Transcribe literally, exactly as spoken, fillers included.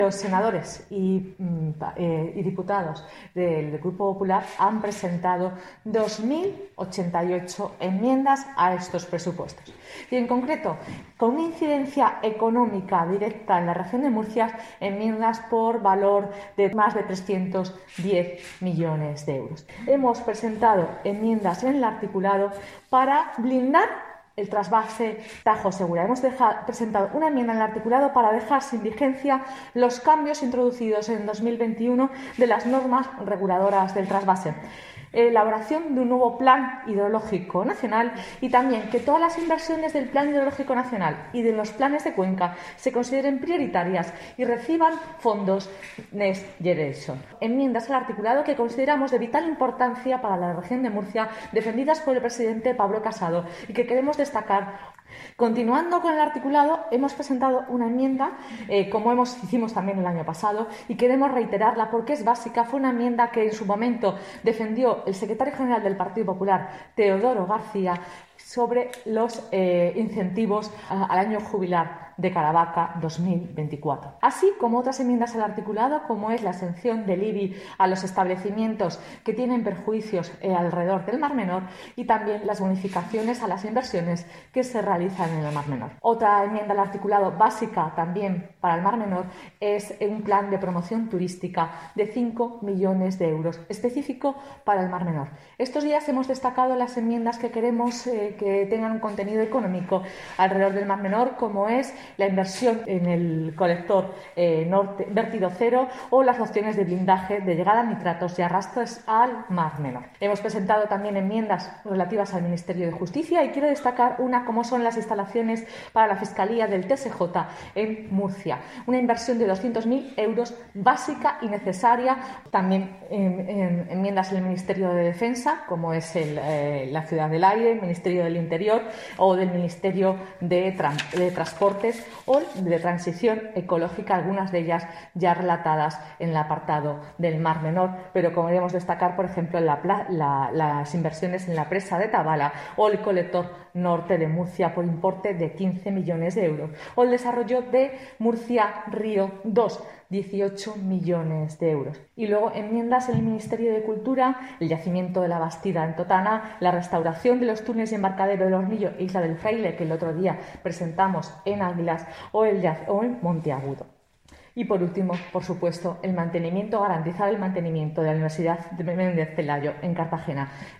Los senadores y, eh, y diputados del Grupo Popular han presentado dos mil ochenta y ocho enmiendas a estos presupuestos. Y en concreto, con una incidencia económica directa en la región de Murcia, enmiendas por valor de más de trescientos diez millones de euros. Hemos presentado enmiendas en el articulado para blindar el trasvase Tajo Segura. Hemos dejado, presentado una enmienda en el articulado para dejar sin vigencia los cambios introducidos en dos mil veintiuno de las normas reguladoras del trasvase. Elaboración de un nuevo plan hidrológico nacional y también que todas las inversiones del plan hidrológico nacional y de los planes de cuenca se consideren prioritarias y reciban fondos Next Generation. Enmiendas al articulado que consideramos de vital importancia para la región de Murcia, defendidas por el presidente Pablo Casado y que queremos destacar. Continuando con el articulado, hemos presentado una enmienda, eh, como hemos, hicimos también el año pasado, y queremos reiterarla porque es básica. Fue una enmienda que en su momento defendió el secretario general del Partido Popular, Teodoro García, sobre los eh, incentivos a, al año jubilar de Caravaca dos mil veinticuatro. Así como otras enmiendas al articulado, como es la exención del I B I a los establecimientos que tienen perjuicios eh, alrededor del Mar Menor y también las bonificaciones a las inversiones que se realizan en el Mar Menor. Otra enmienda al articulado básica también para el Mar Menor es un plan de promoción turística de cinco millones de euros específico para el Mar Menor. Estos días hemos destacado las enmiendas que queremos eh, que tengan un contenido económico alrededor del Mar Menor, como es la inversión en el colector eh, norte, vertido cero o las opciones de blindaje de llegada a nitratos y arrastres al Mar Menor. Hemos presentado también enmiendas relativas al Ministerio de Justicia y quiero destacar una como son las instalaciones para la Fiscalía del T S J en Murcia. Una inversión de doscientos mil euros básica y necesaria. También en, en, enmiendas en el Ministerio de Defensa, como es el, eh, la Ciudad del Aire, el Ministerio del Interior o del Ministerio de, Tran de Transportes o de Transición Ecológica, algunas de ellas ya relatadas en el apartado del Mar Menor, pero como debemos destacar, por ejemplo, la, la, las inversiones en la presa de Tabala o el colector norte de Murcia por importe de quince millones de euros, o el desarrollo de Murcia Río dos, dieciocho millones de euros. Y luego enmiendas en el Ministerio de Cultura, el yacimiento de la Bastida en Totana, la restauración de los túneles y embarcadero del Hornillo e Isla del Fraile, que el otro día presentamos en Águilas, o el, o en Monteagudo. Y por último, por supuesto, el mantenimiento, garantizar el mantenimiento de la Universidad de Méndez Pelayo en Cartagena.